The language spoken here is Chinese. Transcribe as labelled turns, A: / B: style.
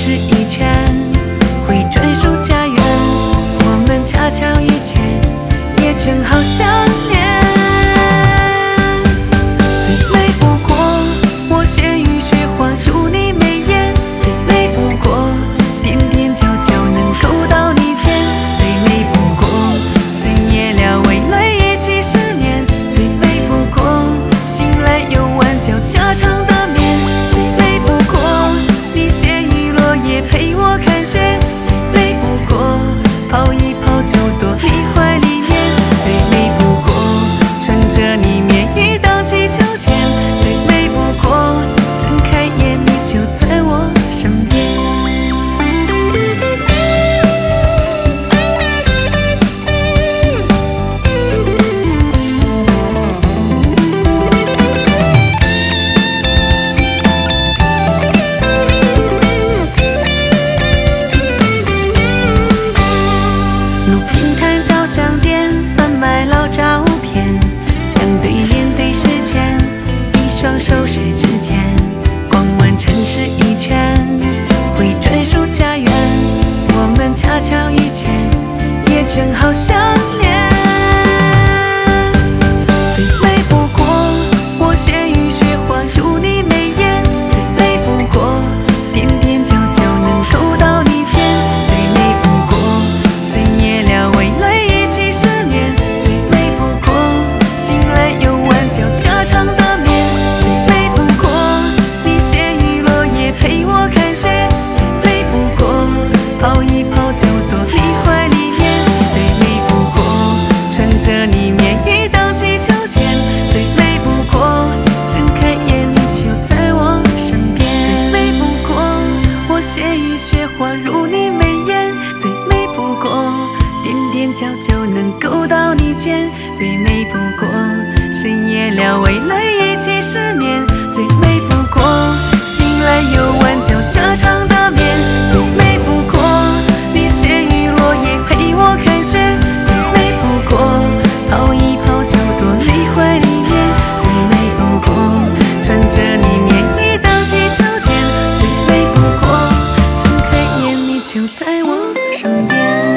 A: 市一圈，会专属家园。我们恰巧遇见，也正好相恋。最美不过我鲜于雪花如你眉眼，最美不过点点角角能勾到你肩，最美不过深夜聊未来一起失眠，最美不过醒来又碗叫家常的面，最美不过你闲雨落叶陪我看雪，最美不过泡一泡就躲你怀里面，最美不过穿着你棉衣荡起秋千，最美不过睁开眼你就在我身边。路边摊照相店贩卖老照片，两对脸对视间，一双手十指间，逛完城市一圈，回专属家园。我们恰巧遇见，也正好相恋。最美不过我鲜于雪花如你眉眼，最美不过点点角角能勾到你肩，最美不过深夜聊未来一起失眠，最美不过醒来又碗叫家常的面，最美不过你闲雨落叶陪我看雪，最美不过泡一泡就躲你怀里面，最美不过穿着你棉衣荡起秋千，最美不过睁开眼你就在我身边，最美不过我鲜于雪花如你眉眼，最美不过点点角就能勾到你肩，最美不过深夜聊未来一起失眠，最美不过醒来又碗叫家常的面，最美不过你闲雨落叶陪我看雪，最美不过泡一泡就躲你怀里面，最美不过穿着你棉衣荡起秋千，最美不过睁开眼你就在我身边。